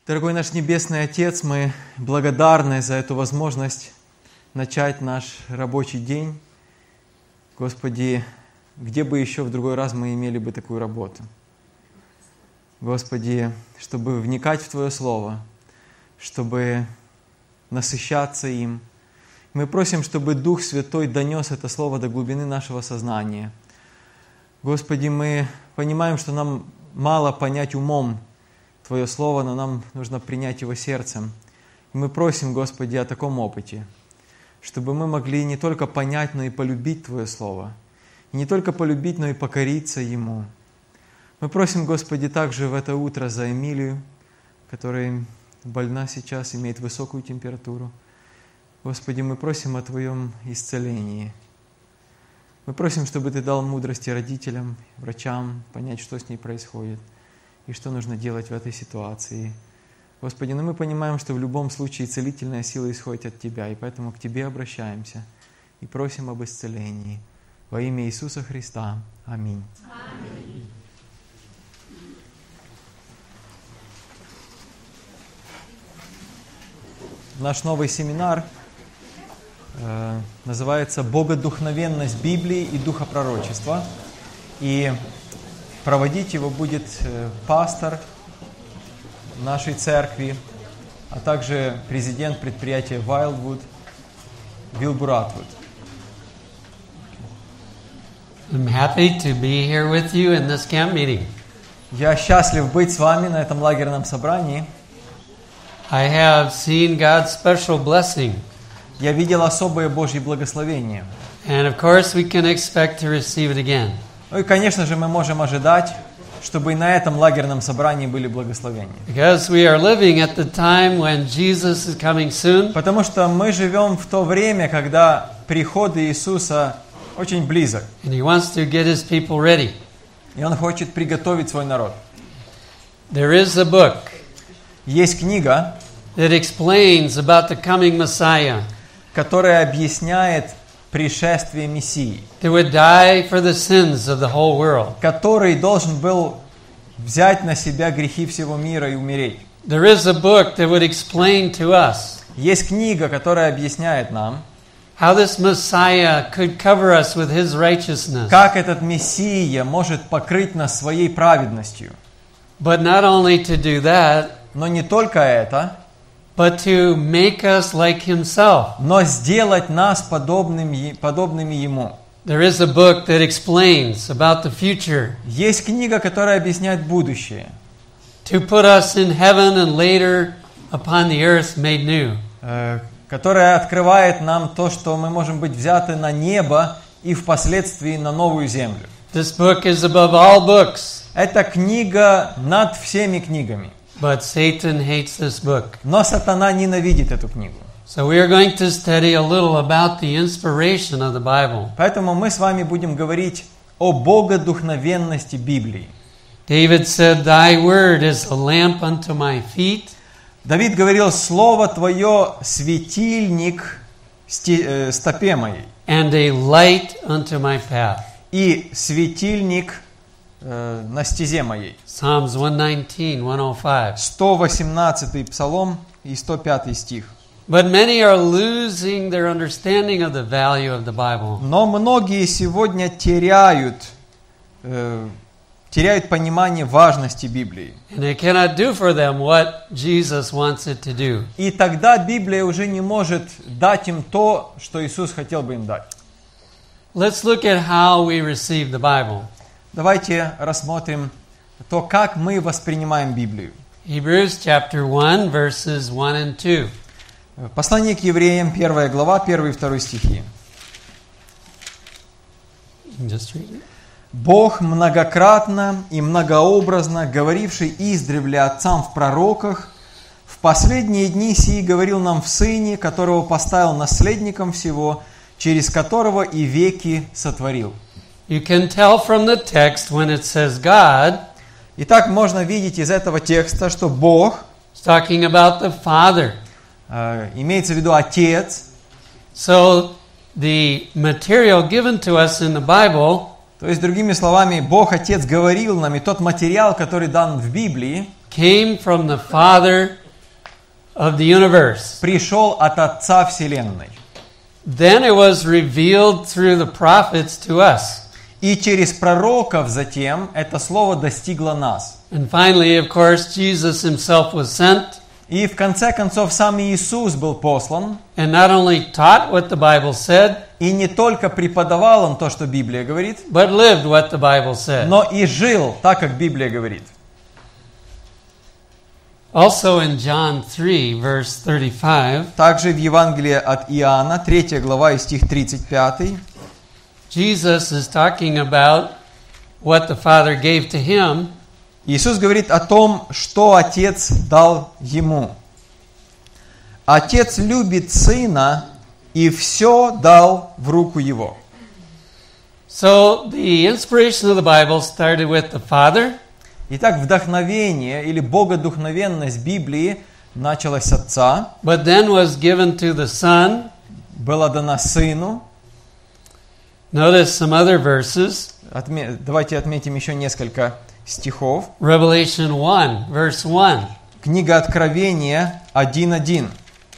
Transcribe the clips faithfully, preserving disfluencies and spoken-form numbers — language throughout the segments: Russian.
Дорогой наш Небесный Отец, мы благодарны за эту возможность начать наш рабочий день. Господи, где бы еще в другой раз мы имели бы такую работу? Господи, чтобы вникать в Твое Слово, чтобы насыщаться им. Мы просим, чтобы Дух Святой донес это Слово до глубины нашего сознания. Господи, мы понимаем, что нам мало понять умом Твое Слово, но нам нужно принять его сердцем. И мы просим, Господи, о таком опыте, чтобы мы могли не только понять, но и полюбить Твое Слово. И не только полюбить, но и покориться Ему. Мы просим, Господи, также в это утро за Эмилию, которая больна сейчас, имеет высокую температуру. Господи, мы просим о Твоем исцелении. Мы просим, чтобы Ты дал мудрости родителям, врачам, понять, что с ней происходит и что нужно делать в этой ситуации. Господи, но мы понимаем, что в любом случае целительная сила исходит от Тебя, и поэтому к Тебе обращаемся и просим об исцелении. Во имя Иисуса Христа. Аминь. Аминь. Наш новый семинар э, называется «Богодухновенность Библии и Духопророчества». И проводить его будет э, пастор нашей церкви, а также президент предприятия Wildwood Wilbur Atwood. I'm happy to be here with you in this camp meeting. Я счастлив быть с вами на этом лагерном собрании. I have seen God's special blessing. Я видел особое Божье благословение. And of course we can expect to receive it again. Ну и, конечно же, мы можем ожидать, чтобы и на этом лагерном собрании были благословения. Because we are living at the time when Jesus is coming soon. Потому что мы живем в то время, когда приход Иисуса очень близок. And he wants to get his people ready. И Он хочет приготовить свой народ. There is a book Есть книга, that explains about the coming Messiah, которая объясняет пришествие Мессии, that would die for the sins of the whole world. который должен был взять на себя грехи всего мира и умереть. There is a book that would explain to us Есть книга, которая объясняет нам, how this Messiah could cover us with his righteousness. как этот Мессия может покрыть нас своей праведностью. But not only to do that, Но не только это, but to make us like himself. но сделать нас подобными, подобными Ему. There is a book that explains about the future, Есть книга, которая объясняет будущее, to put us in heaven and later upon the earth made new. э, которая открывает нам то, что мы можем быть взяты на небо и впоследствии на новую землю. This book is above all books, Эта книга над всеми книгами. but Satan hates this book. Но сатана ненавидит эту книгу. So we are going to study a little about the inspiration of the Bible. Поэтому мы с вами будем говорить о богодухновенности Библии. David said, "Thy word is a lamp unto my feet, Давид говорил: «Слово Твое – светильник сти- э, стопе моей, and a light unto my path." и светильник э, на стезе моей». Psalms one nineteen, one oh five. сто восемнадцатый Псалом и сто пятый стих. But many are losing their understanding of the value of the Bible. Но многие сегодня теряют, э, теряют понимание важности Библии. And it cannot do for them what Jesus wants it to do. И тогда Библия уже не может дать им то, что Иисус хотел бы им дать. Let's look at how we receive the Bible. Давайте рассмотрим то, как мы воспринимаем Библию. Hebrews chapter one, verses one and two. Послание к евреям, первая глава, первый и второй стихи. Just read it. «Бог многократно и многообразно, говоривший издревле отцам в пророках, в последние дни сии говорил нам в Сыне, которого поставил наследником всего, через которого и веки сотворил». You can tell from the text when it says God, Итак, можно видеть из этого текста, что Бог, it's talking about the Father. э, имеется в виду Отец. So the material given to us in the Bible То есть, другими словами, Бог Отец говорил нам, и тот материал, который дан в Библии, came from the Father of the universe. пришел от Отца Вселенной. Then it was revealed through the prophets to us. И через пророков затем это слово достигло нас. And finally, of course, Jesus himself was sent И в конце концов сам Иисус был послан, and not only taught what the Bible said, и не только преподавал он то, что Библия говорит, but lived what the Bible said. но и жил так, как Библия говорит. Also in John three, verse thirty-five, Также в Евангелии от Иоанна, третья глава и стих тридцать пятый, Jesus is talking about what the Father gave to him, Иисус говорит о том, что Отец дал Ему. Отец любит Сына и все дал в руку Его. So the inspiration of the Bible started with the Father, Итак, вдохновение или богодухновенность Библии началась с Отца, but then was given to the Son. была дана Сыну. Notice some other verses. Отме- Давайте отметим еще несколько стихов. Revelation one, verse one. Книга Откровения один один.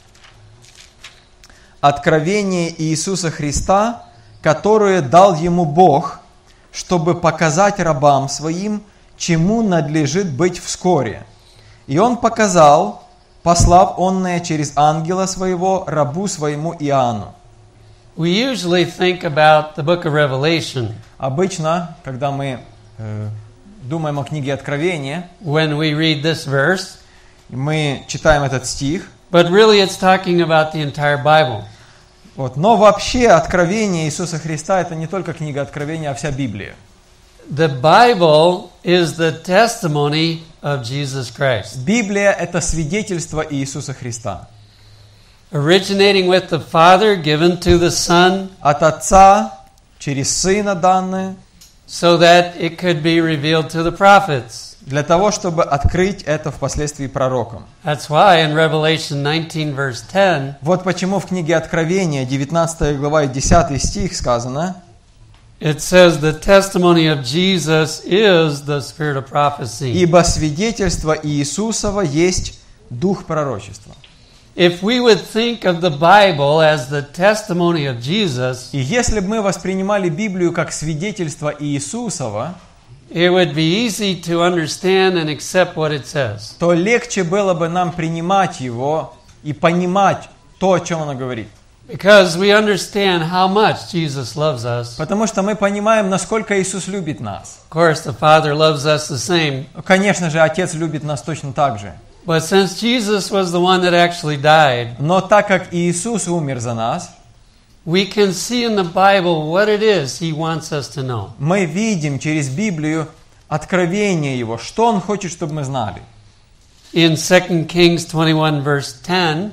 Откровение Иисуса Христа, которое дал Ему Бог, чтобы показать рабам Своим, чему надлежит быть вскоре. И Он показал, послав онное через ангела Своего рабу Своему Иоанну. We usually think about the book of Revelation Обычно, когда мы э, думаем о книге Откровения, when we read this verse, мы читаем этот стих, but really it's talking about the entire Bible. вот, но вообще Откровение Иисуса Христа это не только книга Откровения, а вся Библия. The Bible is the testimony of Jesus Christ, Библия это свидетельство Иисуса Христа. originating with the Father, given to the Son, От Отца, через Сына данное, so that it could be revealed to the prophets. для того, чтобы открыть это впоследствии пророкам. That's why in Revelation nineteen, verse ten, Вот почему в книге Откровения, девятнадцатая глава и десятый стих сказано, it says the testimony of Jesus is the spirit of prophecy. «Ибо свидетельство Иисусова есть дух пророчества». If we would think of the Bible as the testimony of Jesus, И если бы мы воспринимали Библию как свидетельство Иисусова, it would be easy to understand and accept what it says. то легче было бы нам принимать его и понимать то, о чем оно говорит. Because we understand how much Jesus loves us. Потому что мы понимаем, насколько Иисус любит нас. Of course, the Father loves us the same. Конечно же, Отец любит нас точно так же. But since Jesus was the one that actually died, Но так как Иисус умер за нас, we can see in the Bible what it is He wants us to know. мы видим через Библию откровение Его, что Он хочет, чтобы мы знали. In Second Kings twenty-one, verse ten,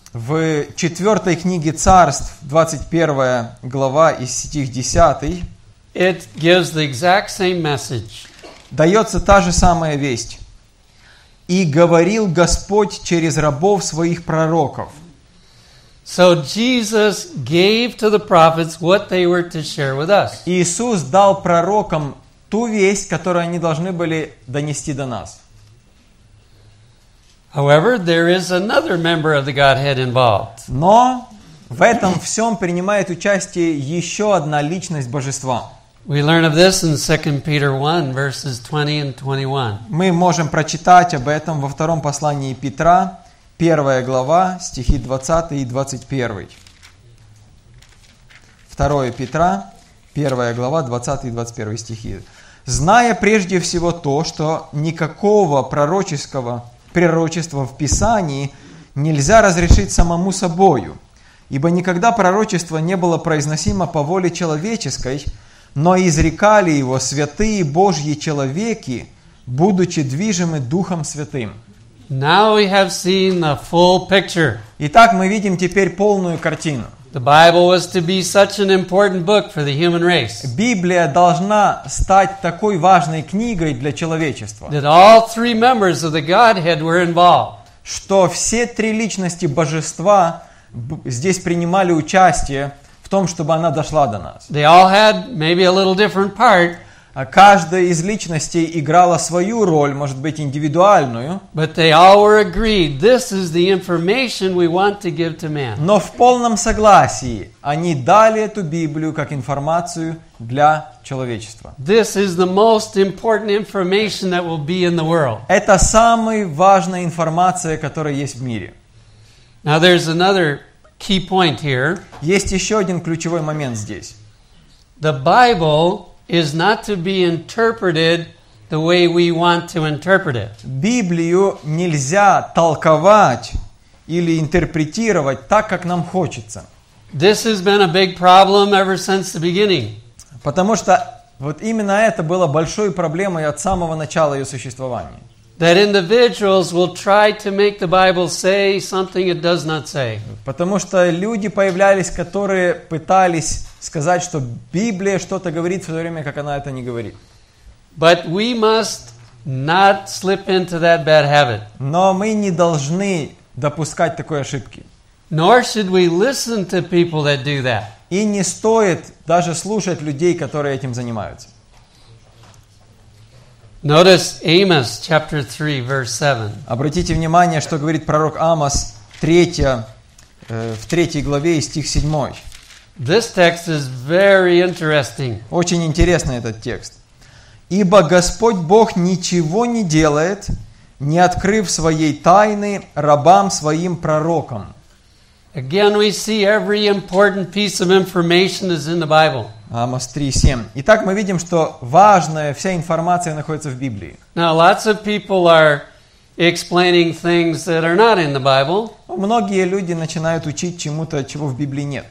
В четвертой книге Царств, двадцать первая глава и стих десятый, it gives the exact same message. дается та же самая весть. «И говорил Господь через рабов своих пророков». So Jesus gave to the prophets what they were to share with us. Иисус дал пророкам ту весть, которую они должны были донести до нас. However, there is another member of the Godhead involved. Но в этом всем принимает участие еще одна личность Божества. We learn of this in Second Peter one, verses twenty and twenty-one. Мы можем прочитать об этом во втором послании Петра, первая глава, стихи двадцатый и двадцать первый. второе Петра, первая глава, двадцатый и двадцать первый стихи. «Зная прежде всего то, что никакого пророческого пророчества в Писании нельзя разрешить самому собою, ибо никогда пророчество не было произносимо по воле человеческой, но изрекали его святые Божьи человеки, будучи движимы Духом Святым». Now we have seen the full picture. Итак, мы видим теперь полную картину. The Bible was to be such an important book for the human race Библия должна стать такой важной книгой для человечества, that all three members of the Godhead were involved. что все три личности Божества б- здесь принимали участие в том, чтобы она дошла до нас. They all had maybe a little different part, А каждая из личностей играла свою роль, может быть, индивидуальную, but they all were agreed this is the information we want to give to man. но в полном согласии они дали эту Библию как информацию для человечества. This is the most important information that will be in the world. Это самая важная информация, которая есть в мире. Now there's another key point here. Есть еще один ключевой момент здесь. The Bible is not to be interpreted the way we want to interpret it. Библию нельзя толковать или интерпретировать так, как нам хочется. This has been a big problem ever since the beginning. Потому что вот именно это было большой проблемой от самого начала ее существования. That individuals will try to make the Bible say something it does not say. Потому что люди появлялись, которые пытались сказать, что Библия что-то говорит, в то время как она это не говорит. But we must not slip into that bad habit. Но мы не должны допускать такой ошибки. Nor should we listen to people that do that. И не стоит даже слушать людей, которые этим занимаются. Notice Amos chapter three, verse seven. Обратите внимание, что говорит пророк Амос третья, э, в третьей главе и стих седьмой. This text is very interesting. Очень интересный этот текст. «Ибо Господь Бог ничего не делает, не открыв своей тайны рабам своим пророкам». Again, we see every important piece of information is in the Bible. Амос три семь. Итак, мы видим, что важная вся информация находится в Библии. Now, lots of people are explaining things that are not in the Bible. Многие люди начинают учить чему-то, чего в Библии нет.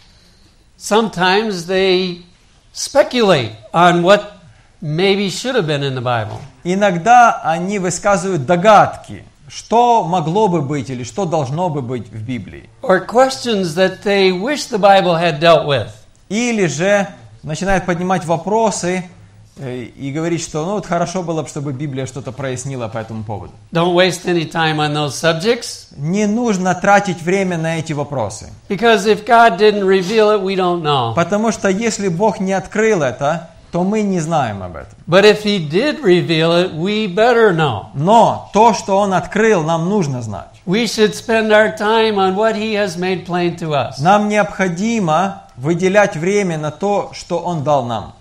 Sometimes they speculate on what maybe should have been in the Bible. Иногда они высказывают догадки, что могло бы быть или что должно бы быть в Библии. Or questions that they wish the Bible had dealt with. Или же начинают поднимать вопросы э, и говорить, что ну вот хорошо было бы, чтобы Библия что-то прояснила по этому поводу. Don't waste any time on those subjects. Не нужно тратить время на эти вопросы. Because if God didn't reveal it, we don't know. Потому что если Бог не открыл это, то мы не знаем об этом. But if He did reveal it, we better know. Но то, что Он открыл, нам нужно знать. We should spend our time on what He has made plain to us. Нам необходимо выделять время на то, что Он дал нам.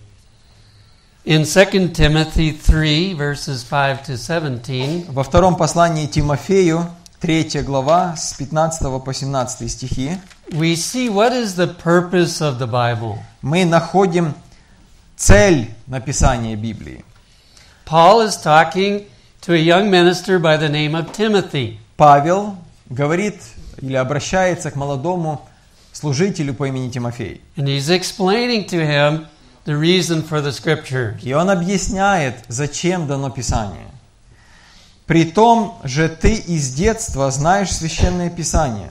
In Second Timothy three, verses five to seventeen, Во втором послании Тимофею, третья глава, с пятнадцатого по семнадцатый стихи, we see what is the purpose of the Bible. мы находим цель написания Библии. Paul is talking to a young minister by the name of Timothy. Павел говорит или обращается к молодому служителю по имени Тимофей. And he's explaining to him the reason for the scriptures. И он объясняет, зачем дано Писание. «Притом же ты из детства знаешь Священное Писание,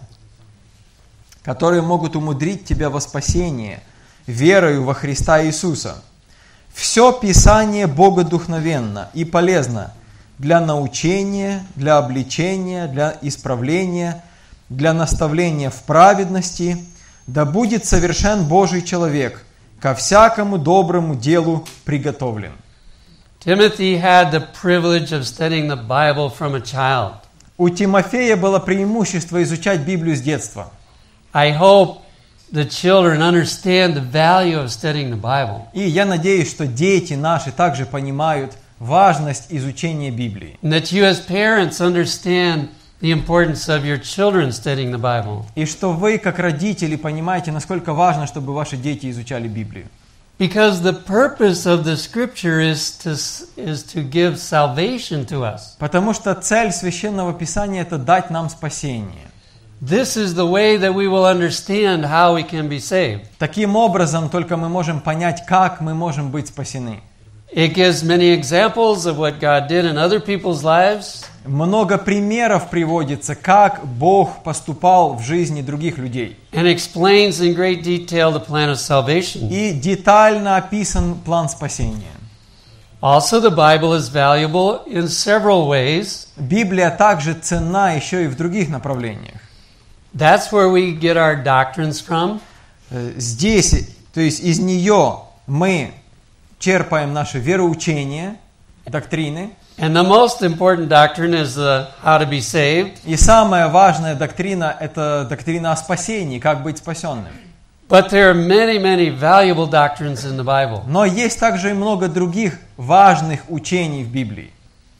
которые могут умудрить тебя во спасение верою во Христа Иисуса. Все Писание богодухновенно и полезно для научения, для обличения, для исправления, для наставления в праведности, да будет совершен Божий человек, ко всякому доброму делу приготовлен». Timothy had the privilege of studying the Bible from a child. У Тимофея было преимущество изучать Библию с детства. I hope the children understand the value of studying the Bible. И я надеюсь, что дети наши также понимают важность изучения Библии. And that you as parents understand the importance of your children studying the Bible. И что вы, как родители, понимаете, насколько важно, чтобы ваши дети изучали Библию. Because the purpose of the scripture is to, is to give salvation to us. Потому что цель Священного Писания – это дать нам спасение. This is the way that we will understand how we can be saved. Таким образом, только мы можем понять, как мы можем быть спасены. It gives many examples of what God did in other people's lives. Много примеров приводится, как Бог поступал в жизни других людей. And explains in great detail the plan of salvation. И детально описан план спасения. Also, the Bible is valuable in several ways. Библия также ценна еще и в других направлениях. That's where we get our doctrines from. Здесь, то есть из нее мы черпаем наше вероучение, доктрины. And the most important doctrine is the how to be saved. И самая важная доктрина – это доктрина о спасении, как быть спасенным. But there are many, many valuable doctrines in the Bible. Но есть также и много других важных учений в Библии.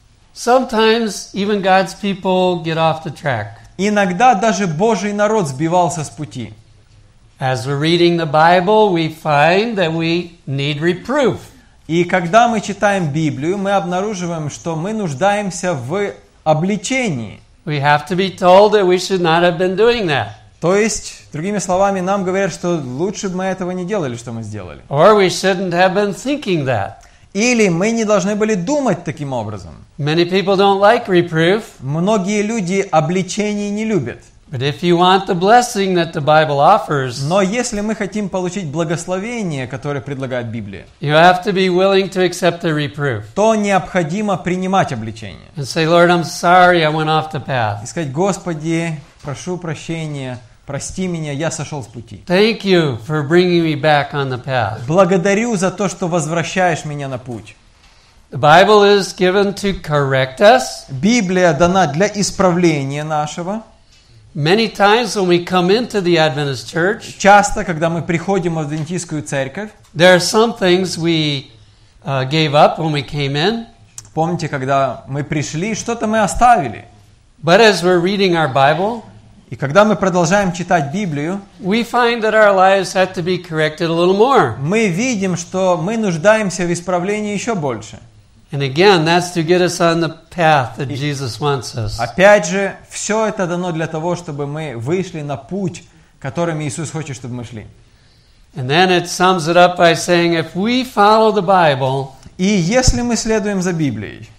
Sometimes even God's people get off the track. Иногда даже Божий народ сбивался с пути. As we're reading the Bible, we find that we need reproof. И когда мы читаем Библию, мы обнаруживаем, что мы нуждаемся в обличении. We have to be told that we should not have been doing that. То есть, другими словами, нам говорят, что лучше бы мы этого не делали, что мы сделали. Or we shouldn't have been thinking that. Или мы не должны были думать таким образом. Many people don't like reproof. Многие люди обличений не любят. But if you want the blessing that the Bible offers, Но если мы хотим получить благословение, которое предлагает Библия, you have to be willing to accept the reproof. то необходимо принимать обличение. And say, Lord, I'm sorry I went off the И path. сказать: Господи, прошу прощения, прости меня, я сошел с пути. Thank you for bringing me back on the path. Благодарю за то, что возвращаешь меня на путь. The Bible is given to correct us. Библия дана для исправления нашего. Many times when we come into the Adventist church, Часто, когда мы приходим в адвентистскую церковь, there are some things we uh, gave up when we came in. помните, когда мы пришли, что-то мы оставили. But as we're reading our Bible, И когда мы продолжаем читать Библию, we find that our lives have to be corrected a little more. мы видим, что мы нуждаемся в исправлении еще больше. And again, that's to get us on the path that Jesus wants us. Опять же, все это дано для того, чтобы мы вышли на путь, которым Иисус хочет, чтобы мы шли. And then it sums it up by saying, if we follow the Bible, И если мы следуем за Библией,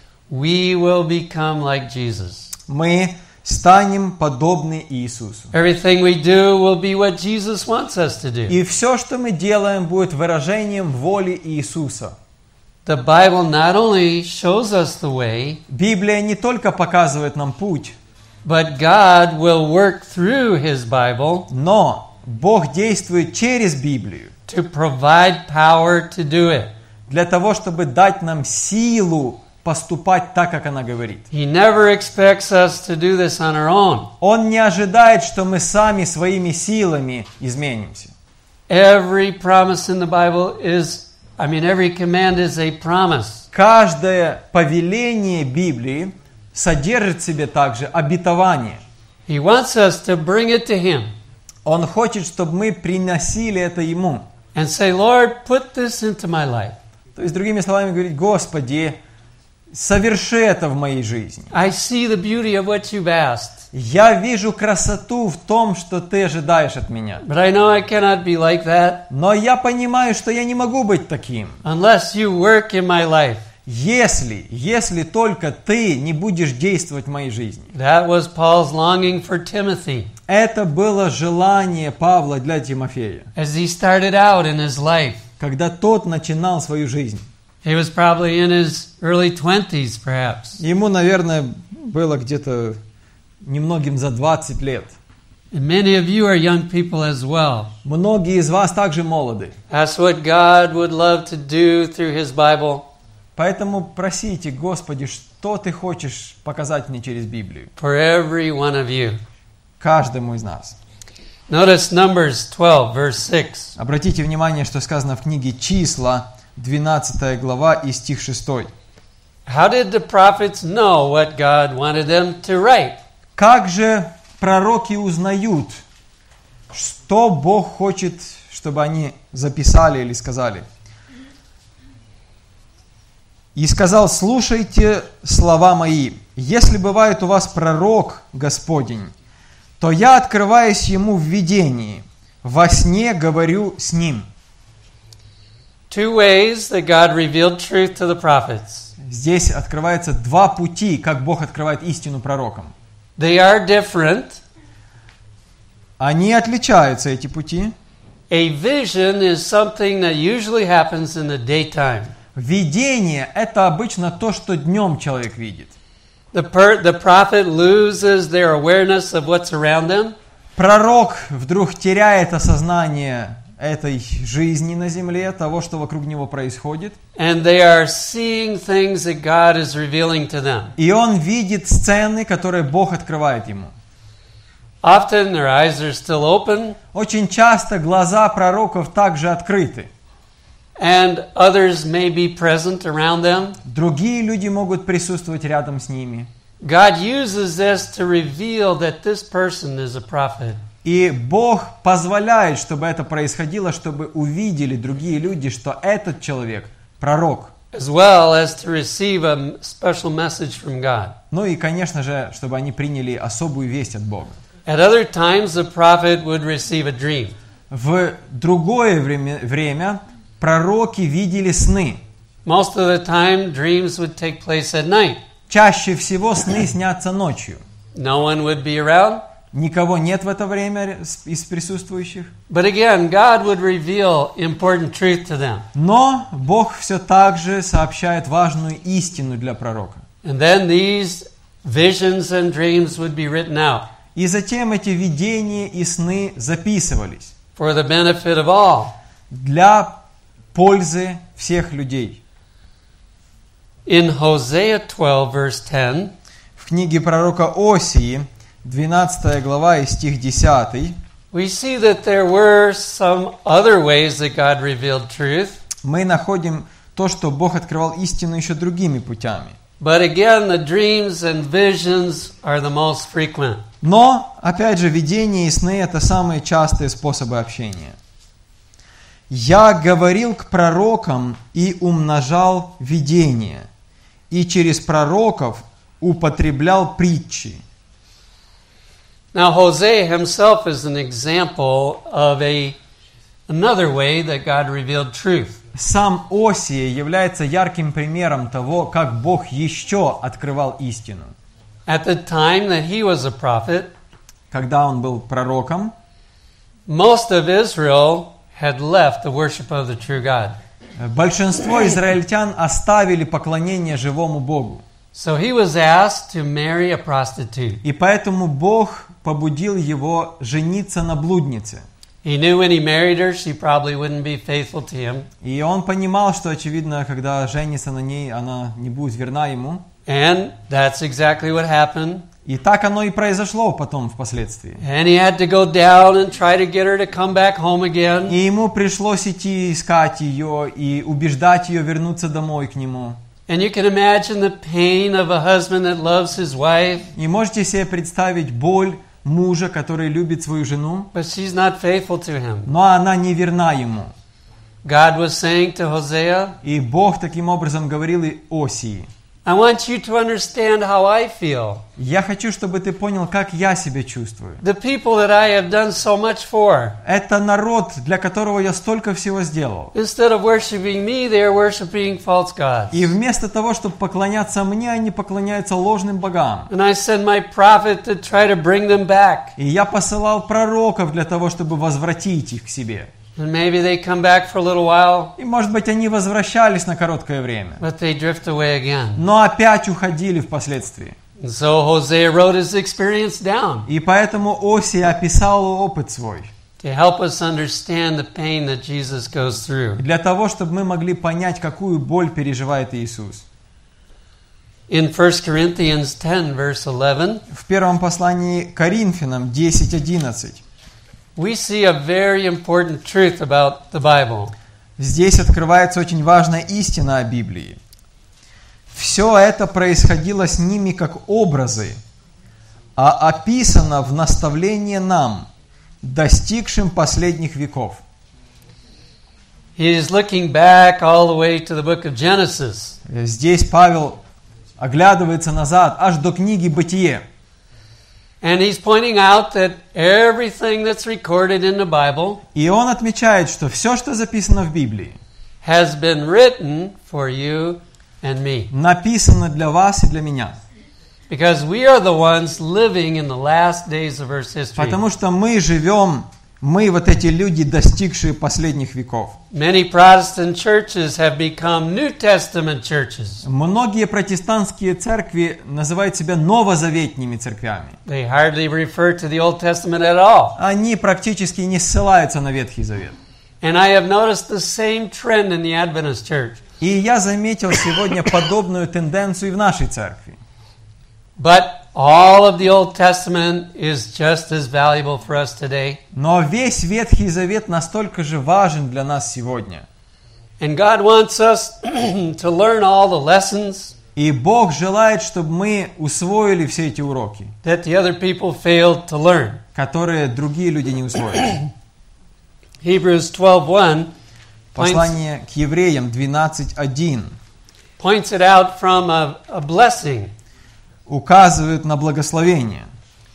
we will become like Jesus. мы станем подобны Иисусу. Everything we do will be what Jesus wants us to do. И все, что мы делаем, будет выражением воли Иисуса. The Bible not only shows us the way, Библия не только показывает нам путь, but God will work through His Bible но Бог действует через Библию to provide power to do it. для того, чтобы дать нам силу поступать так, как она говорит. He never expects us to do this on our own. Он не ожидает, что мы сами своими силами изменимся. Every promise in the Bible is, I mean, every command is a promise. Каждое повеление Библии содержит в себе также обетование. He wants us to bring it to Him Он хочет, чтобы мы приносили это Ему. and say, Lord, put this into my life. То есть, другими словами, говорить: Господи, соверши это в моей жизни. I see the beauty of what you've asked, Я вижу красоту в том, что Ты ожидаешь от меня. but I know I cannot be like that Но я понимаю, что я не могу быть таким. unless you work in my life. Если, если только Ты не будешь действовать в моей жизни. That was Paul's longing for Timothy Это было желание Павла для Тимофея, as he started out in his life. когда тот начинал свою жизнь. He was probably in his early twenties, perhaps. Ему, наверное, было где-то немногим за двадцать лет. And many of you are young people as well. Многие из вас также молоды. That's what God would love to do through His Bible. Поэтому просите: Господи, что Ты хочешь показать мне через Библию? For every one of you. Каждому из нас. Notice Numbers twelve, verse six. Обратите внимание, что сказано в книге Числа, двенадцатая глава и стих шестой. How did the prophets know what God wanted them to write? Как же пророки узнают, что Бог хочет, чтобы они записали или сказали? «И сказал: слушайте слова мои. Если бывает у вас пророк Господень, то я открываюсь ему в видении, во сне говорю с ним». Two ways that God revealed truth to the prophets. Здесь открывается два пути, как Бог открывает истину пророкам. They are different. Они отличаются, эти пути. A vision is something that usually happens in the daytime. Видение – это обычно то, что днем человек видит. The, per, the prophet loses their awareness of what's around them. Пророк вдруг теряет осознание этой жизни на земле, того, что вокруг него происходит. And they are seeing things that God is revealing to them. И он видит сцены, которые Бог открывает ему. Often their eyes are still open, Очень часто глаза пророков также открыты. and others may be present around them. Другие люди могут присутствовать рядом с ними. God uses this to reveal that this person is a prophet. И Бог позволяет, чтобы это происходило, чтобы увидели другие люди, что этот человек – пророк. As well as to receive a special message from God. Ну и, конечно же, чтобы они приняли особую весть от Бога. At other times, the prophet would receive a dream. В другое время, время пророки видели сны. Most of the time, dreams would take place at night. Чаще всего сны снятся ночью. No one would be around. Никого нет в это время из присутствующих. But again, God would reveal important truth to them. Но Бог все так же сообщает важную истину для пророка. And then these visions and dreams would be written out И затем эти видения и сны записывались for the benefit of all. для пользы всех людей. In Hosea twelve, verse ten, В книге пророка Осии, двенадцатая глава и стих десятый, we see that there were some other ways that God revealed truth. мы находим то, что Бог открывал истину еще другими путями. But again, the dreams and visions are the most frequent. Но, опять же, видения и сны – это самые частые способы общения. «Я говорил к пророкам и умножал видения, и через пророков употреблял притчи». Now, Hosea himself is an example of a, another way that God revealed truth. Сам Осия является ярким примером того, как Бог еще открывал истину. At the time that he was a prophet, Когда он был пророком, most of Israel had left the worship of the true God. большинство израильтян оставили поклонение живому Богу. So he was asked to marry a prostitute. И поэтому Бог побудил его жениться на блуднице. He knew when he married her, she probably wouldn't be faithful to him. И он понимал, что, очевидно, когда женится на ней, она не будет верна ему. And that's exactly what happened. И так оно и произошло потом, впоследствии. And he had to go down and try to get her to come back home again. И ему пришлось идти искать ее и убеждать ее вернуться домой к нему. And you can imagine the pain of a husband that loves his wife, И можете себе представить боль мужа, который любит свою жену, but she's not faithful to him. но она не верна ему. God was saying to Hosea, И Бог таким образом говорил и Осии: I want you to understand how I feel. «Я хочу, чтобы ты понял, как я себя чувствую. The people that I have done so much for, Это народ, для которого я столько всего сделал. instead of worshiping me, they are worshiping false gods. И вместо того, чтобы поклоняться мне, они поклоняются ложным богам. And I send my prophet to try to bring them back. И я посылал пророков для того, чтобы возвратить их к себе. And maybe they come back for a little while, И, может быть, они возвращались на короткое время, but they drift away again. но опять уходили впоследствии. And so Hosea wrote his experience down И поэтому Осия описал опыт свой, to help us understand the pain that Jesus goes through. для того, чтобы мы могли понять, какую боль переживает Иисус. In First Corinthians ten, verse eleven, В первом послании к Коринфянам десять одиннадцать we see a very important truth about the Bible. здесь открывается очень важная истина о Библии. Все это происходило с ними как образы, а описано в наставлении нам, достигшим последних веков. He is looking back all the way to the book of Genesis. Здесь Павел оглядывается назад, аж до книги «Бытие». And he's pointing out that everything that's recorded in the Bible И он отмечает, что все, что записано в Библии, has been written for you and me. написано для вас и для меня. Because we are the ones living in the last days of Earth's history. Потому что мы живем, мы вот эти люди, достигшие последних веков. Many Protestant churches have become New Testament churches. Многие протестантские церкви называют себя новозаветными церквями. They hardly refer to the Old Testament at all. Они практически не ссылаются на Ветхий Завет. And I have noticed the same trend in the Adventist church. И я заметил сегодня подобную тенденцию и в нашей церкви. But all of the Old Testament is just as valuable for us today. Но весь Ветхий Завет настолько же важен для нас сегодня. And God wants us to learn all the lessons И Бог желает, чтобы мы усвоили все эти уроки, that the other people failed to learn. которые другие люди не усвоили. Hebrews twelve one points, Послание к евреям двенадцать один points it out from a, a blessing. указывает на благословение.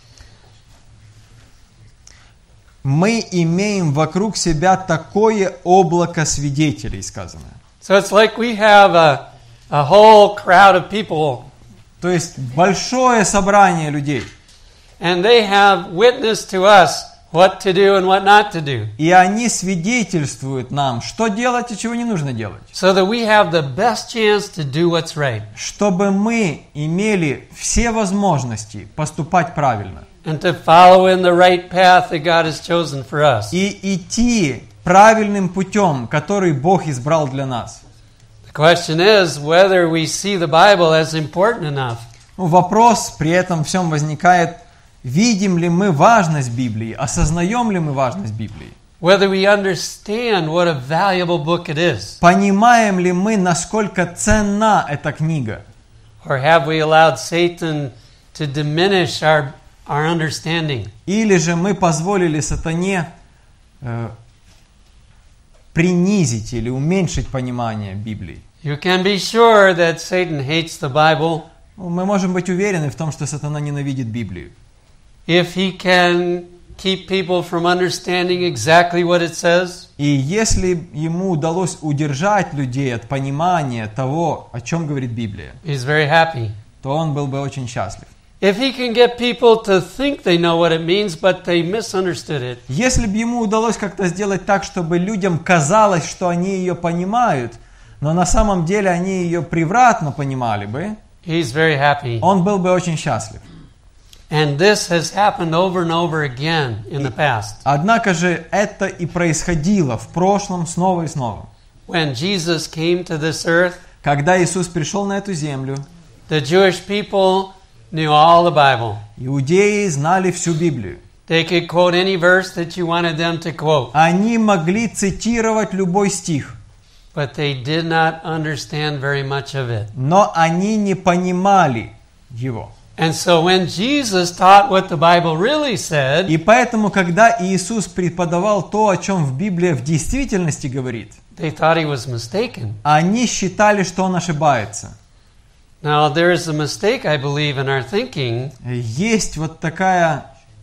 Мы имеем вокруг себя такое облако свидетелей, сказано. So it's like we have a, a whole crowd of people, То есть большое собрание людей. and they have witnessed to us what to do and what not to do, И они свидетельствуют нам, что делать и чего не нужно делать. so that we have the best chance to do what's right Чтобы мы имели все возможности поступать правильно. and to follow in the right path that God has chosen for us. И идти правильным путем, который Бог избрал для нас. The question is whether we see the Bible as important enough. Ну, вопрос при этом всем возникает, видим ли мы важность Библии, осознаем ли мы важность Библии, Whether we understand what a valuable book it is, понимаем ли мы, насколько ценна эта книга, or have we allowed Satan to diminish our, our understanding. или же мы позволили сатане э, принизить или уменьшить понимание Библии. You can be sure that Satan hates the Bible Ну, мы можем быть уверены в том, что сатана ненавидит Библию. if he can keep people from understanding exactly what it says. И если ему удалось удержать людей от понимания того, о чем говорит Библия, He's very happy. то он был бы очень счастлив. If he can get people to think they know what it means, but they misunderstood it, Если бы ему удалось как-то сделать так, чтобы людям казалось, что они ее понимают, но на самом деле они ее превратно понимали бы, he's very happy. он был бы очень счастлив. And this has happened over and over again in the past. Однако же это и происходило в прошлом снова и снова. When Jesus came to this earth, Когда Иисус пришел на эту землю, the Jewish people knew all the Bible. иудеи знали всю Библию. They could quote any verse that you wanted them to quote, Они могли цитировать любой стих, but they did not understand very much of it. но они не понимали его. And so when Jesus taught what the Bible really said, И поэтому, когда Иисус преподавал то, о чем в Библии в действительности говорит, they thought he was mistaken. они считали, что он ошибается. Now, there is a mistake, I believe, in our thinking Есть вот такая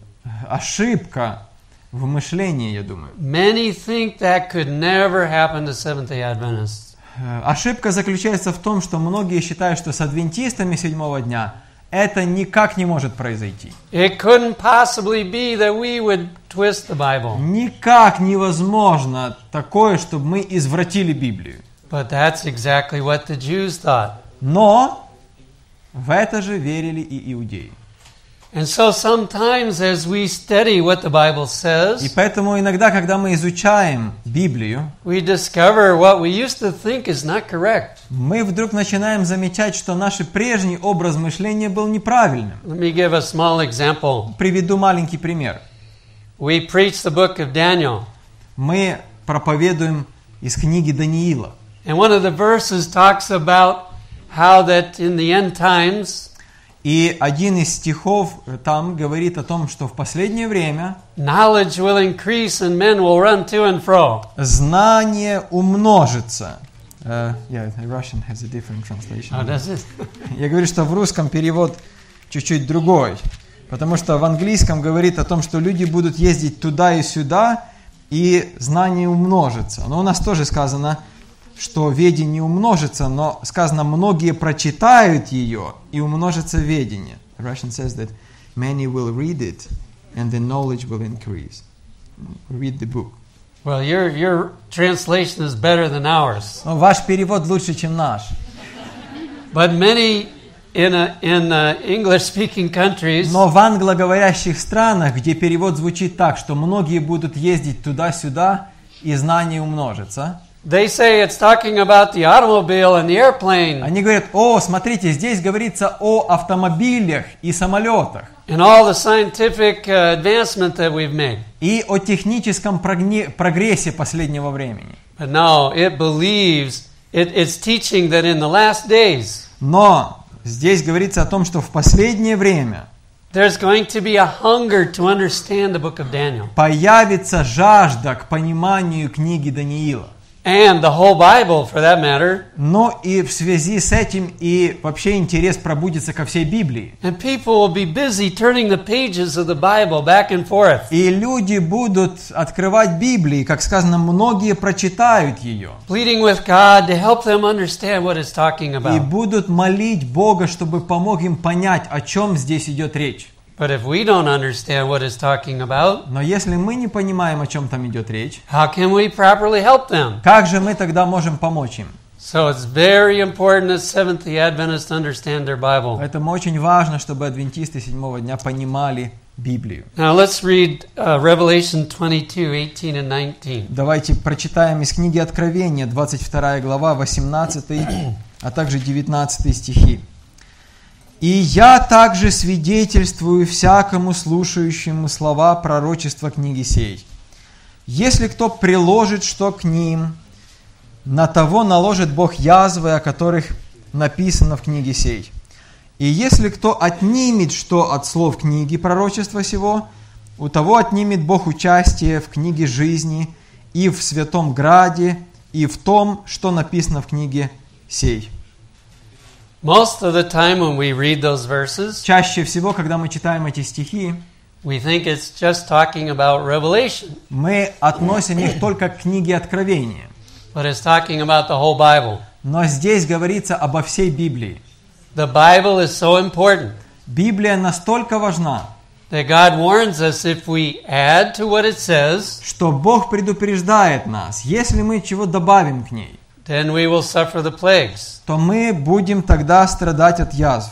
ошибка в мышлении, я думаю. Many think that could never happen to Seventh-day Adventists. Э, Ошибка заключается в том, что многие считают, что с адвентистами седьмого дня это никак не может произойти. It couldn't possibly be that we would twist the Bible. Никак невозможно такое, чтобы мы извратили Библию. But that's exactly what the Jews thought. Но в это же верили и иудеи. And so sometimes as we study what the Bible И says, поэтому иногда, когда мы изучаем Библию, we discover what we used to think is not correct. мы вдруг начинаем замечать, что наш прежний образ мышления был неправильным. Let me give a small example. Приведу маленький пример. We preach the book of Daniel, Мы проповедуем из книги Даниила. and one of the verses talks about how that in the end times И один из стихов там говорит о том, что в последнее время knowledge will increase and men will run to and fro. знание умножится. Uh, yeah, Russian has a different translation. Oh, does it? Я говорю, что в русском перевод чуть-чуть другой, потому что в английском говорит о том, что люди будут ездить туда и сюда, и знание умножится. Но у нас тоже сказано, что ведение умножится, но сказано, многие прочитают ее, и умножится ведение. The Russian says that many will read it, and the knowledge will increase. Read the book. Well, your your translation is better than ours. Но ваш перевод лучше, чем наш. But many in a, in uh, English-speaking countries, Но в англоговорящих странах, где перевод звучит так, что многие будут ездить туда-сюда, и знание умножится. They say it's talking about the automobile and the airplane Они говорят: о, смотрите, здесь говорится о автомобилях и самолетах. and all the scientific uh, advancement that we've made. И о техническом прогне- прогрессе последнего времени. But no, it believes, it, it's teaching that in the last days, Но здесь говорится о том, что в последнее время there's going to be a hunger to understand the book of Daniel. появится жажда к пониманию книги Даниила. And the whole Bible, for that matter. Но и в связи с этим и вообще интерес пробудится ко всей Библии. And people will be busy turning the pages of the Bible back and forth. И люди будут открывать Библию, как сказано, многие прочитают ее. Pleading with God to help them understand what it's talking И about. будут молить Бога, чтобы помог им понять, о чем здесь идет речь. But if we don't understand what it's talking about, Но если мы не понимаем, о чем там идет речь, how can we properly help them? как же мы тогда можем помочь им? So it's very important that Seventh-day Adventists understand their Bible. Поэтому очень важно, чтобы адвентисты седьмого дня понимали Библию. Now let's read uh, Revelation twenty-two, eighteen and nineteen. Давайте прочитаем из книги Откровения, двадцать вторая глава, восемнадцатый, а также девятнадцатый стихи. «И я также свидетельствую всякому слушающему слова пророчества книги сей. Если кто приложит что к ним, на того наложит Бог язвы, о которых написано в книге сей. И если кто отнимет что от слов книги пророчества сего, у того отнимет Бог участие в книге жизни и в святом граде, и в том, что написано в книге сей». Most of the time when we read those verses, Чаще всего, когда мы читаем эти стихи, we think it's just talking about Revelation, мы относим их только к книге Откровения. but it's talking about the whole Bible. Но здесь говорится обо всей Библии. The Bible is so important Библия настолько важна, that God warns us if we add to what it says, что Бог предупреждает нас, если мы чего добавим к ней, then we will suffer the plagues. то мы будем тогда страдать от язв.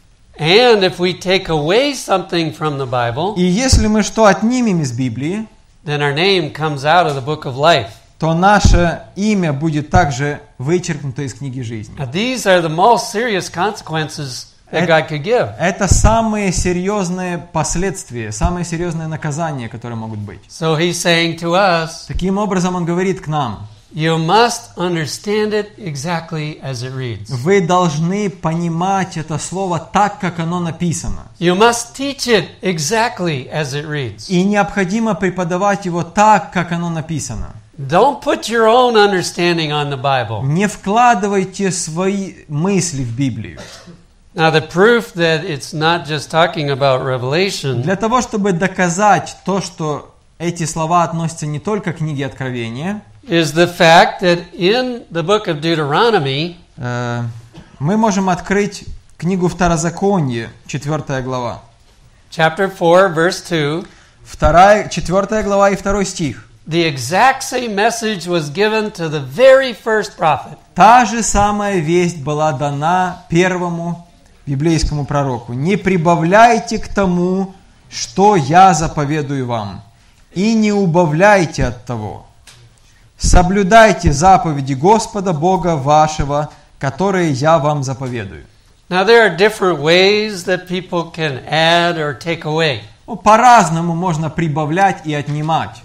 And if we take away something from the Bible, И если мы что отнимем из Библии, then our name comes out of the book of life. то наше имя будет также вычеркнуто из книги жизни. Now, these are the most serious consequences that God could give. Это самые серьезные последствия, самые серьезные наказания, которые могут быть. So he's saying to us, Таким образом, он говорит к нам: you must understand it exactly as it reads. вы должны понимать это слово так, как оно написано. You must teach it exactly as it reads. И необходимо преподавать его так, как оно написано. Don't put your own understanding on the Bible. Не вкладывайте свои мысли в Библию. Now, the proof that it's not just talking about Revelation Для того, чтобы доказать то, что эти слова относятся не только к книге Откровения, is the fact that in the book of Deuteronomy, э, мы можем открыть книгу Второзаконие, четвертая глава. chapter four, verse two, Вторая, четвертая глава и второй стих. the exact same message was given to the very first prophet. Та же самая весть была дана первому библейскому пророку. «Не прибавляйте к тому, что я заповедую вам, и не убавляйте от того. Соблюдайте заповеди Господа Бога вашего, которые я вам заповедую». Now, there are different ways that people can add or take away. Ну, по-разному можно прибавлять и отнимать.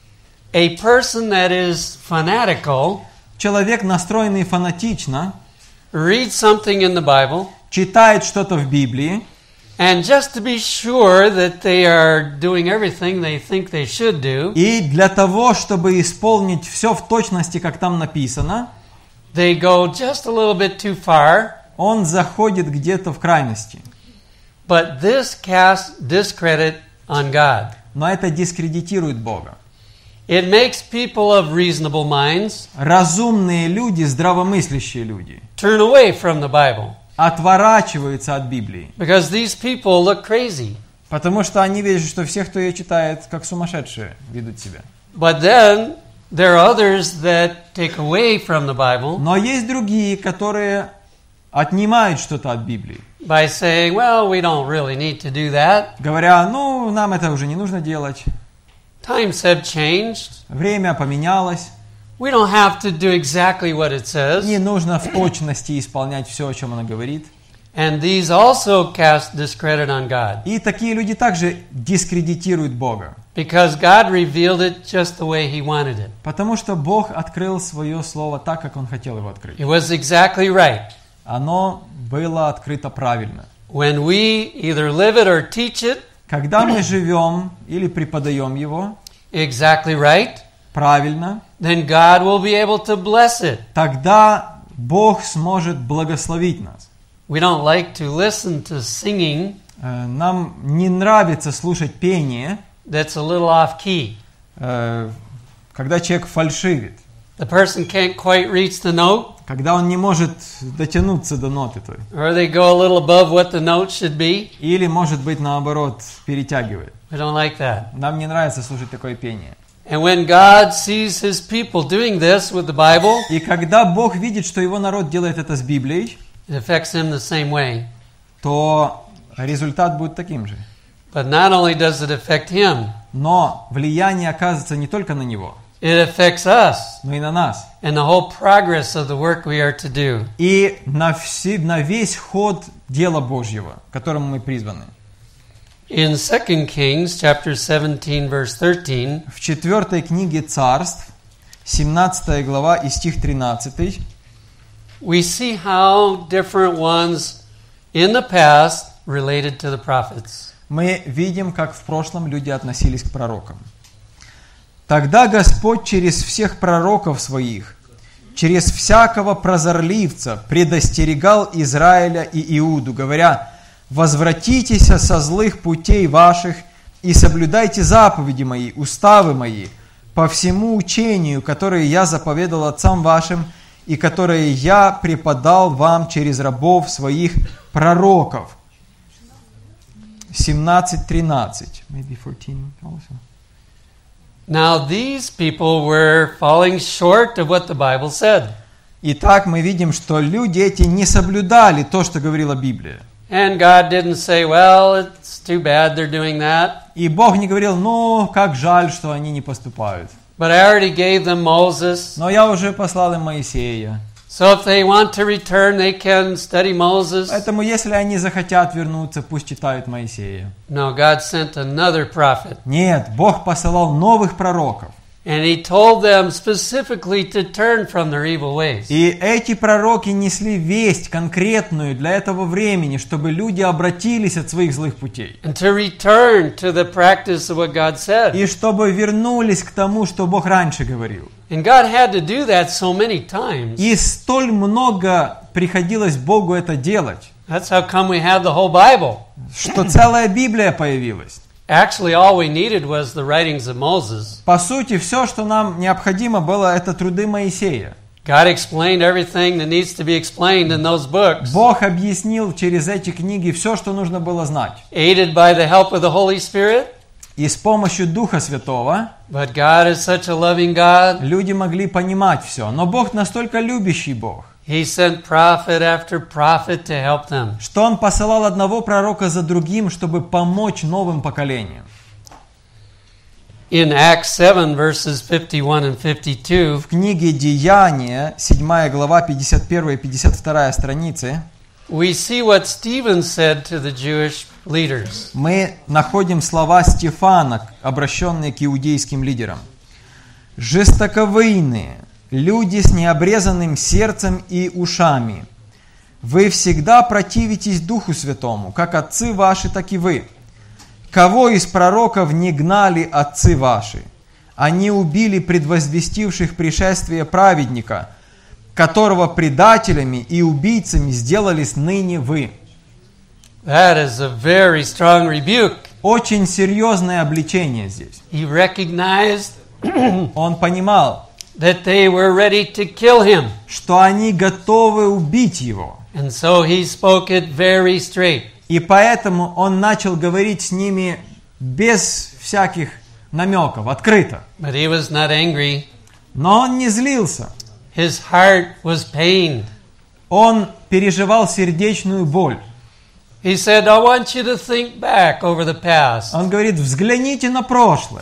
A person that is fanatical Человек, настроенный фанатично, reads something in the Bible, читает что-то в Библии, and just to be sure that they are doing everything they think they should do, и для того, чтобы исполнить все в точности, как там написано, they go just a little bit too far, он заходит где-то в крайности. but this casts discredit on God. Но это дискредитирует Бога. It makes people of reasonable minds Разумные люди, здравомыслящие люди, turn away from the Bible отворачиваются от Библии, because these people look crazy. потому что они видят, что все, кто ее читает, как сумасшедшие ведут себя. But then there are others that take away from the Bible Но есть другие, которые отнимают что-то от Библии, by saying, well, we don't really need to do that. говоря: ну, нам это уже не нужно делать. Times have changed. Время поменялось. We don't have to do exactly what it says. Не нужно в точности исполнять все, о чем она говорит. And these also cast discredit on God. И такие люди также дискредитируют Бога. Because God revealed it just the way He wanted it. Потому что Бог открыл свое слово так, как Он хотел его открыть. It was exactly right. Оно было открыто правильно. When we either live it or teach it, Когда мы живем или преподаем его exactly right, правильно, then God will be able to bless it. тогда Бог сможет благословить нас. We don't like to listen to singing Э, Нам не нравится слушать пение, that's a little off key. э, когда человек фальшивит, The person can't quite reach the note, когда он не может дотянуться до ноты той. or they go a little above what the note should be. Или, может быть, наоборот, перетягивает. We don't like that. Нам не нравится слушать такое пение. And when God sees His people doing this with the Bible, И когда Бог видит, что его народ делает это с Библией, it affects Him the same way. то результат будет таким же. But not only does it affect Him, Но влияние оказывается не только на него, it affects us но и на нас. and the whole progress of the work we are to do. И на, все, на весь ход дела Божьего, к которому мы призваны. In Second Kings chapter seventeen verse thirteen, В четвертой книге Царств, семнадцатая глава и стих тринадцатый, we see how different ones in the past related to the prophets. мы видим, как в прошлом люди относились к пророкам. «Тогда Господь через всех пророков своих, через всякого прозорливца предостерегал Израиля и Иуду, говоря: возвратитесь со злых путей ваших и соблюдайте заповеди мои, уставы мои, по всему учению, которое я заповедал отцам вашим и которое я преподал вам через рабов своих пророков». семнадцать тринадцать. Maybe fourteen also. Now these people were falling short of what the Bible said. Итак, мы видим, что люди эти не соблюдали то, что говорила Библия. And God didn't say, well, it's too bad they're doing that. И Бог не говорил: ну, как жаль, что они не поступают. But I already gave them Moses. Но я уже послал им Моисея. So if they want to return, they can study Moses. Поэтому, если они захотят вернуться, пусть читают Моисея. No, God sent another prophet. Нет, Бог посылал новых пророков. And He told them specifically to turn from their evil ways. И эти пророки несли весть конкретную для этого времени, чтобы люди обратились от своих злых путей. And to return to the practice of what God said. И чтобы вернулись к тому, что Бог раньше говорил. And God had to do that so many times. И столь много приходилось Богу это делать, That's how come we have the whole Bible. что целая Библия появилась. Actually, all we needed was the writings of Moses. По сути, все, что нам необходимо было, это труды Моисея. God explained everything that needs to be explained in those books. Бог объяснил через эти книги все, что нужно было знать. Aided by the help of the Holy Spirit. И с помощью Духа Святого But God is such a loving God. люди могли понимать все. Но Бог настолько любящий Бог, He sent prophet after prophet to help them. что Он посылал одного пророка за другим, чтобы помочь новым поколениям. In Acts seven, verses fifty-one and fifty-two, В книге Деяния, седьмая глава, пятьдесят первая и пятьдесят вторая страницы, we see what Stephen said to the Jewish leaders. мы находим слова Стефана, обращенные к иудейским лидерам. «Жестоковыйные, люди с необрезанным сердцем и ушами, вы всегда противитесь Духу Святому, как отцы ваши, так и вы. Кого из пророков не гнали отцы ваши? Они убили предвозвестивших пришествие праведника, которого предателями и убийцами сделались ныне вы». That is a very strong rebuke. Очень серьезное обличение здесь. He recognized Он понимал, that they were ready to kill him. что они готовы убить его. And so he spoke it very straight. И поэтому он начал говорить с ними без всяких намеков, открыто. But he was not angry. Но он не злился. His heart was pained. Он переживал сердечную боль. He said, I want you to think back over the past. Он говорит: взгляните на прошлое.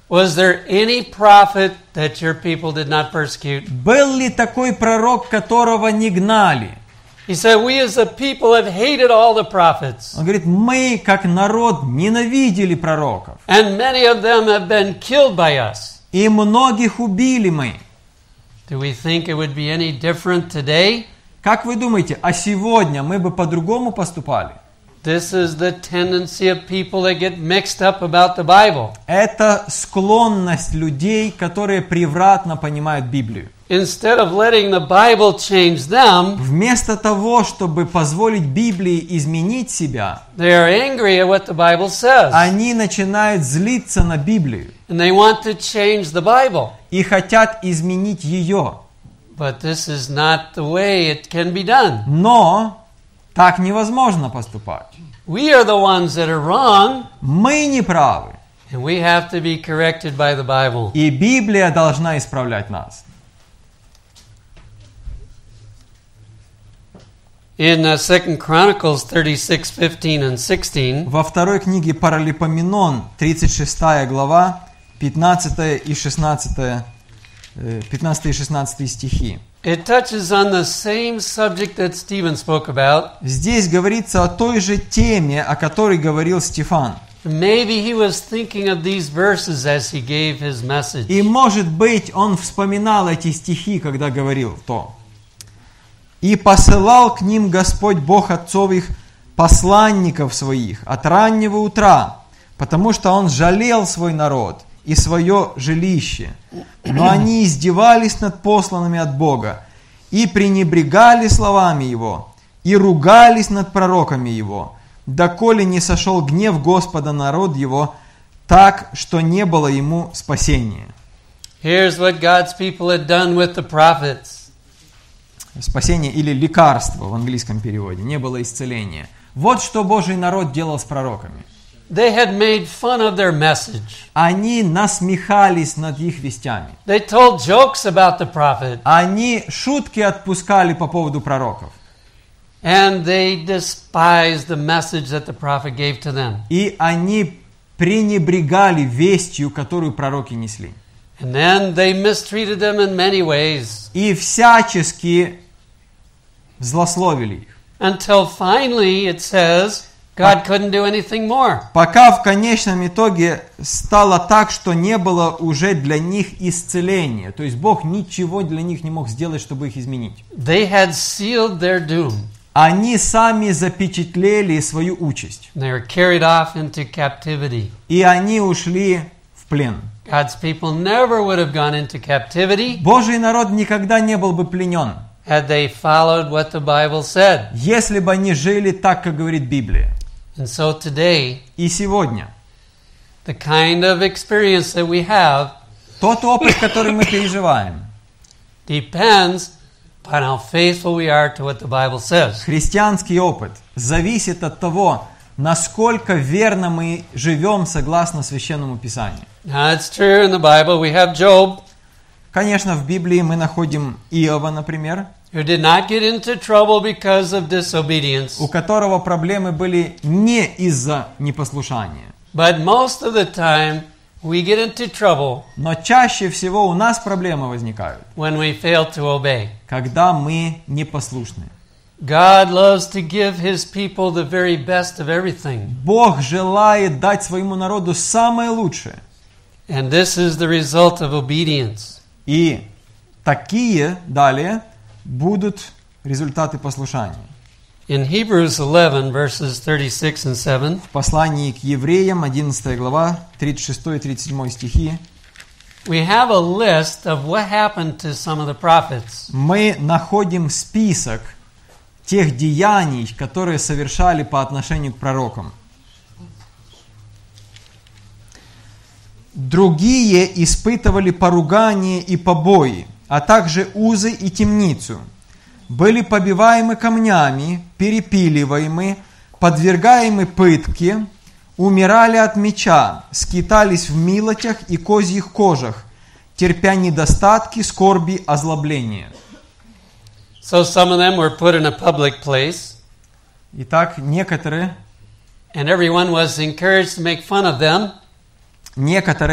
Was there any prophet that your people did not persecute? Был ли такой пророк, которого не гнали? He said, we as a people have hated all the prophets. Он говорит, мы, как народ, ненавидели пророков. And many of them have been killed by us. И многих убили мы. Do we think it would be any different today? Как вы думаете, а сегодня мы бы по-другому поступали? This is the tendency of people that get mixed up about the Bible. Это склонность людей, которые превратно понимают Библию. Instead of letting the Bible change them, Вместо того, чтобы позволить Библии изменить себя, they are angry at what the Bible says. они начинают злиться на Библию And they want to change the Bible. и хотят изменить ее. But this is not the way it can be done. Но так невозможно поступать. We are the ones that are wrong, Мы не правы, and we have to be corrected by the Bible. и Библия должна исправлять нас. In uh, Second Chronicles thirty-six, fifteen and sixteen, Во второй книге Паралипоменон, тридцать шестая глава, пятнадцатый и шестнадцатый, э, пятнадцатый и шестнадцатый стихи. it touches on the same subject that Stephen spoke about. Здесь говорится о той же теме, о которой говорил Стефан. Maybe he was thinking of these verses as he gave his message. И, может быть, он вспоминал эти стихи, когда говорил то. «И посылал к ним Господь Бог отцов их посланников своих от раннего утра, потому что Он жалел свой народ и свое жилище. Но они издевались над посланными от Бога и пренебрегали словами Его, и ругались над пророками Его, доколе не сошел гнев Господа на народ Его, так, что не было ему спасения». Here's what God's people had done with the prophets. Спасение или лекарство в английском переводе, не было исцеления. Вот что Божий народ делал с пророками. They had made fun of their message. Они насмехались над их вестями. They told jokes about the prophet. Они шутки отпускали по поводу пророков. And they despised the message that the prophet gave to them. И они пренебрегали вестью, которую пророки несли. And then they mistreated them in many ways. И всячески злословили их. Until finally it says God couldn't do anything more. Пока в конечном итоге стало так, что не было уже для них исцеления. То есть Бог ничего для них не мог сделать, чтобы их изменить. They had sealed their doom. Они сами запечатлели свою участь. They were carried off into captivity. И они ушли в плен. God's people never would have gone into captivity Божий народ никогда не был бы пленен, had they followed what the Bible said. если бы они жили так, как говорит Библия. And so today, И сегодня the kind of experience that we have тот опыт, который мы переживаем, depends upon how faithful we are to what the Bible says. христианский опыт, зависит от того, насколько верно мы живем согласно Священному Писанию. Now it's true in the Bible we have Job, Конечно, в Библии мы находим Иова, например, who did not get into trouble because of disobedience. у которого проблемы были не из-за непослушания. But most of the time we get into trouble Но чаще всего у нас проблемы возникают, when we fail to obey. когда мы непослушны. God loves to give His people the very best of everything. Бог желает дать своему народу самое лучшее. And this is the result of obedience. И такие, далее, будут результаты послушания. In Hebrews eleven, verses thirty-six and seven, В послании к евреям, одиннадцатая глава, тридцать шестой и тридцать седьмой стихи, we have a list of what happened to some of the prophets. мы находим список тех деяний, которые совершали по отношению к пророкам. Другие испытывали поругание и побои, а также узы и темницу. Были побиваемы камнями, перепиливаемы, подвергаемы пытке, умирали от меча, скитались в милотях и козьих кожах, терпя недостатки, скорби, озлобления. So some of them were put in a public place, Итак, некоторые, and everyone was encouraged to make fun of them. некоторых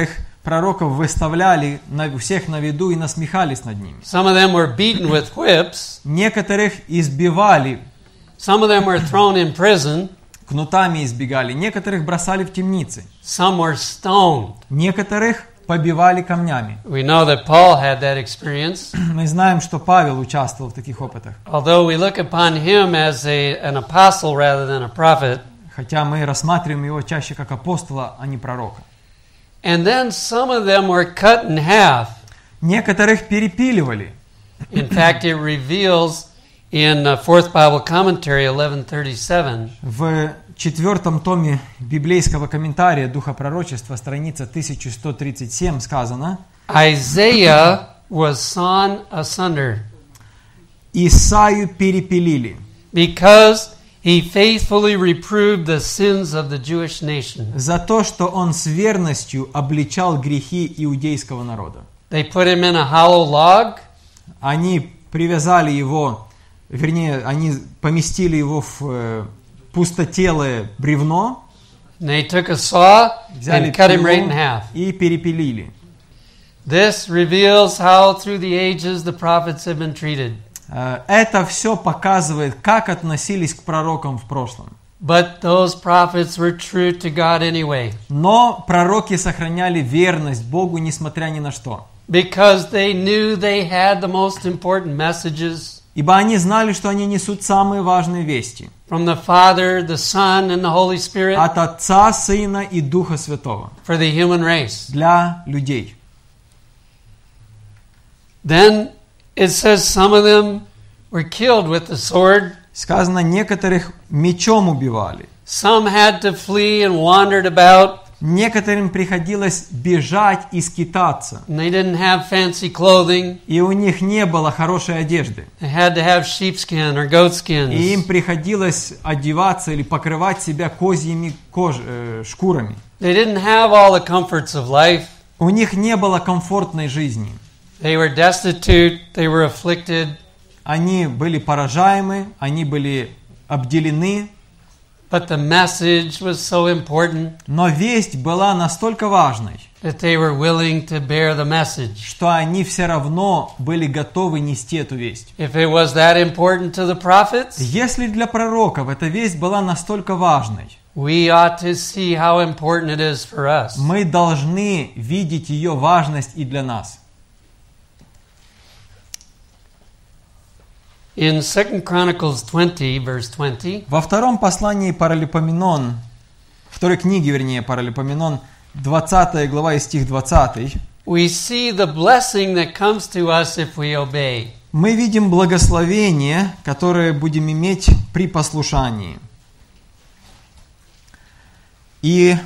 пророков выставляли на, у всех на виду и насмехались над ними. Some of them were beaten with whips. Некоторых избивали, Some of them were thrown in prison. кнутами избегали, некоторых бросали в темницы, Some were stoned. некоторых побивали камнями. We know that Paul had that experience. Мы знаем, что Павел участвовал в таких опытах. Although we look upon him as a, an apostle rather than a prophet. Хотя мы рассматриваем его чаще как апостола, а не пророка. And then some of them were cut in half. Некоторых перепиливали. In fact, it reveals in uh, Fourth Bible Commentary eleven thirty-seven. В четвертом томе библейского комментария Духа пророчества, страница тысяча сто тридцать семь, сказано: Isaiah was sawn asunder Исаию перепилили, because he faithfully reproved the sins of the Jewish nation. за то, что он с верностью обличал грехи иудейского народа. They put him in a hollow log. Они привязали его, вернее, они поместили его в э, пустотелое бревно, And they took a saw взяли and cut him right in пилу half. и перепилили. This reveals how through the ages the prophets have been treated. Э, Это все показывает, как относились к пророкам в прошлом. But those prophets were true to God anyway, Но пророки сохраняли верность Богу, несмотря ни на что. because they knew they had the most important messages Ибо они знали, что они несут самые важные вести from the Father, the Son, and the Holy Spirit от Отца, Сына и Духа Святого for the human race. для людей. Then it says some of them were killed with the sword. Сказано, некоторых мечом убивали, Some had to flee and wandered about, некоторым приходилось бежать и скитаться, and they didn't have fancy clothing. и у них не было хорошей одежды, They had to have sheepskin or goat и им skins. приходилось одеваться или покрывать себя козьими кож... э, шкурами. They didn't have all the comforts of life. У них не было комфортной жизни. They were destitute. They were afflicted. Они были поражаемы, они были обделены, But the message was so important но весть была настолько важной, that they were willing to bear the message. что они все равно были готовы нести эту весть. If it was that important to the prophets, Если для пророков эта весть была настолько важной, we ought to see how important it is for us. мы должны видеть ее важность и для нас. In Second Chronicles twenty, verse twenty, Во втором послании Паралипоменон, второй книге, вернее, Паралипоменон, двадцатая глава и стих двадцатый, we see the blessing that comes to us if we obey. мы видим благословение, которое будем иметь при послушании. И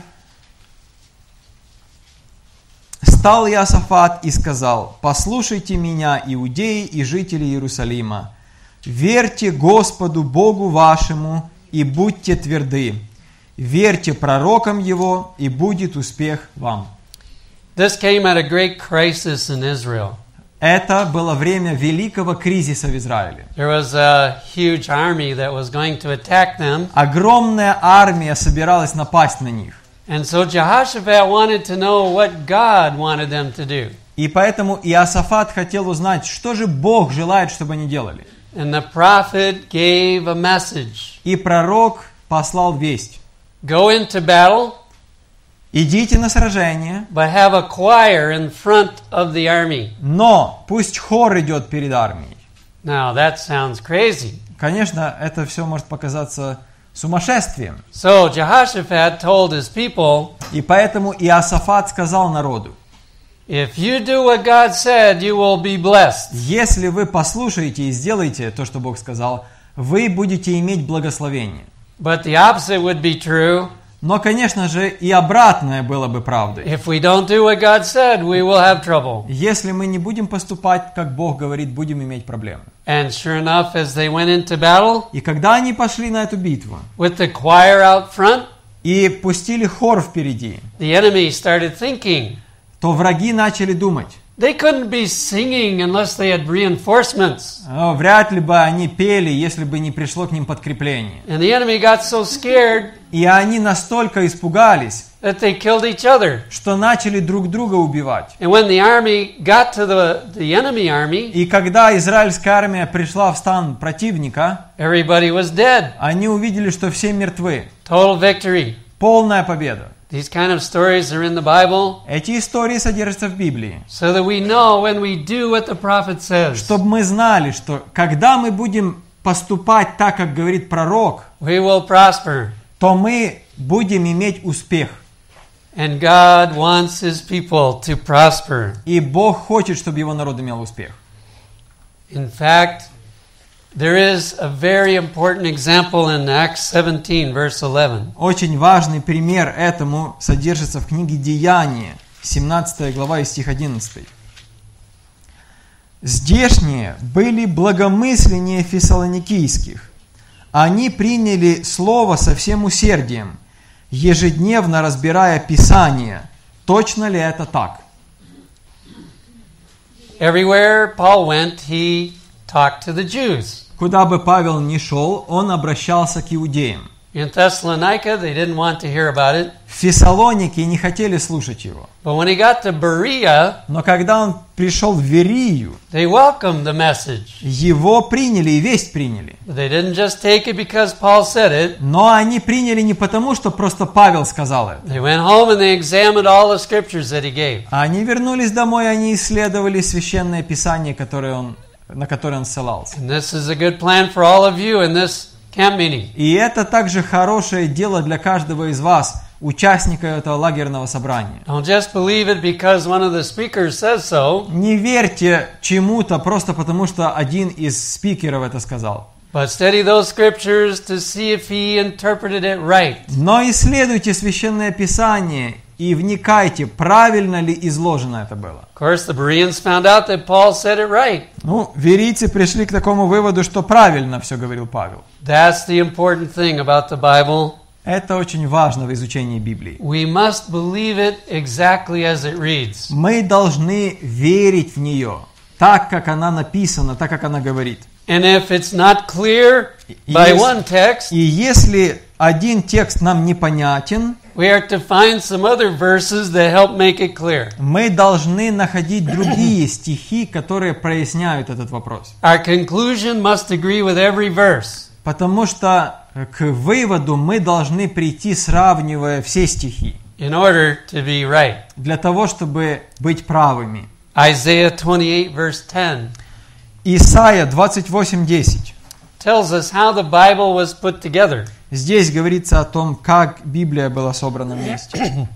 стал Иосафат и сказал: «Послушайте меня, иудеи и жители Иерусалима, верьте Господу Богу вашему и будьте тверды, верьте пророкам Его, и будет успех вам». This came at a great crisis in Israel. Это было время великого кризиса в Израиле. There was a huge army that was going to attack them. Огромная армия собиралась напасть на них. And so Jehoshaphat wanted to know what God wanted them to do. И поэтому Иосафат хотел узнать, что же Бог желает, чтобы они делали. And the prophet gave a message. И пророк послал весть: Go into battle, идите на сражение, but have a choir in front of the army. но пусть хор идет перед армией. Now that sounds crazy. Конечно, это все может показаться сумасшествием. So Jehoshaphat told his people, И поэтому Иосафат сказал народу: if you do what God said, you will be blessed. если вы послушаете и сделаете то, что Бог сказал, вы будете иметь благословение. But the opposite would be true. Но, конечно же, и обратное было бы правдой. If we don't do what God said, we will have trouble. Если мы не будем поступать, как Бог говорит, будем иметь проблемы. And sure enough, as they went into battle, И когда они пошли на эту битву with the choir out front, и пустили хор впереди, the enemy started thinking, то враги начали думать: They couldn't be singing unless they had reinforcements. Но вряд ли бы они пели, если бы не пришло к ним подкрепление. And the enemy got so scared И они настолько испугались, that they killed each other. что начали друг друга убивать. And when the army got to the, the enemy army, И когда израильская армия пришла в стан противника, everybody was dead. они увидели, что все мертвы. Total victory. Полная победа. These kind of stories are in the Bible Эти истории содержатся в Библии. so that we know when we do what the prophet says, Чтобы мы знали, что когда мы будем поступать так, как говорит пророк, we will prosper. то мы будем иметь успех. And God wants His people to prosper. И Бог хочет, чтобы Его народ имел успех. In fact, there is a very important example in Acts seventeen, verse eleven. Очень важный пример этому содержится в книге Деяния, семнадцатая глава и стих одиннадцатый. «Здешние были благомысленнее фессалоникийских. Они приняли слово со всем усердием, ежедневно разбирая Писание. Точно ли это так?» Everywhere Paul went, he talked to the Jews. Куда бы Павел ни шел, он обращался к иудеям. In Thessalonica, they didn't want to hear about it. В Фессалонике не хотели слушать его. But when he got to Berea, Но когда он пришел в Верию, they welcomed the message. его приняли и весть приняли. But they didn't just take it because Paul said it. Но они приняли не потому, что просто Павел сказал это. They went home and they examined all the scriptures that he gave. Они вернулись домой, они исследовали священное писание, которое он, на которое он ссылался. And this is a good plan for all of you in this camp meeting. И это также хорошее дело для каждого из вас, участника этого лагерного собрания. Don't just believe it because one of the speakers says so, Не верьте чему-то просто потому, что один из спикеров это сказал. but study those scriptures to see if he interpreted it right. Но исследуйте священное писание и вникайте, правильно ли изложено это было. Of course, the Bereans found out that Paul said it right. Ну, верийцы пришли к такому выводу, что правильно все говорил Павел. That's the important thing about the Bible. Это очень важно в изучении Библии. We must believe it exactly as it reads. Мы должны верить в нее, так, как она написана, так, как она говорит. And if it's not clear by Yes. one text, И если один текст нам непонятен, we are to find some other verses that help make it clear. мы должны находить другие стихи, которые проясняют этот вопрос. Our conclusion must agree with every verse. Потому что к выводу мы должны прийти, сравнивая все стихи, In order to be right. для того, чтобы быть правыми. Isaiah twenty-eight, verse ten, Исайя двадцать восемь десять. tells us how the Bible was put together. Здесь говорится о том, как Библия была собрана вместе.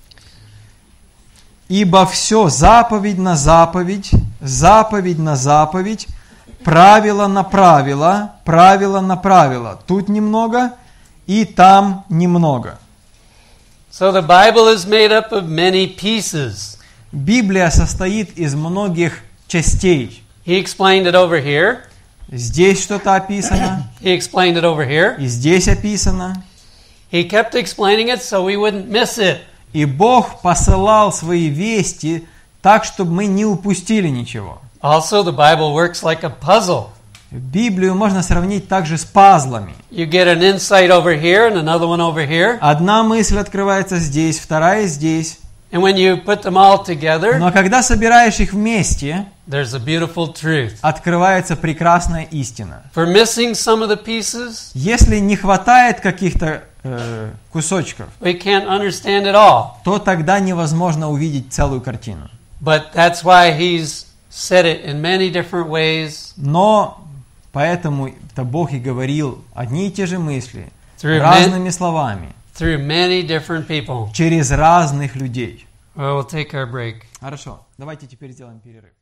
«Ибо все заповедь на заповедь, заповедь на заповедь, правило на правило, правило на правило. Тут немного и там немного». So the Bible is made up of many pieces. Библия состоит из многих частей. He explained it over here. Здесь что-то описано, He explained it over here. и здесь описано. He kept explaining it so we wouldn't miss it. И Бог посылал свои вести так, чтобы мы не упустили ничего. Also, the Bible works like a puzzle. Библию можно сравнить также с пазлами. You get an insight over here and another one over here. Одна мысль открывается здесь, вторая здесь. And when you put them all together, Но когда собираешь их вместе, there's a beautiful truth. открывается прекрасная истина. For missing some of the pieces, Если не хватает каких-то э, кусочков, we can't understand it all. то тогда невозможно увидеть целую картину. But that's why he's said it in many different ways, Но поэтому это Бог и говорил одни и те же мысли through, разными man, словами through many different people. через разных людей. Well, we'll take our break. Хорошо, давайте теперь сделаем перерыв.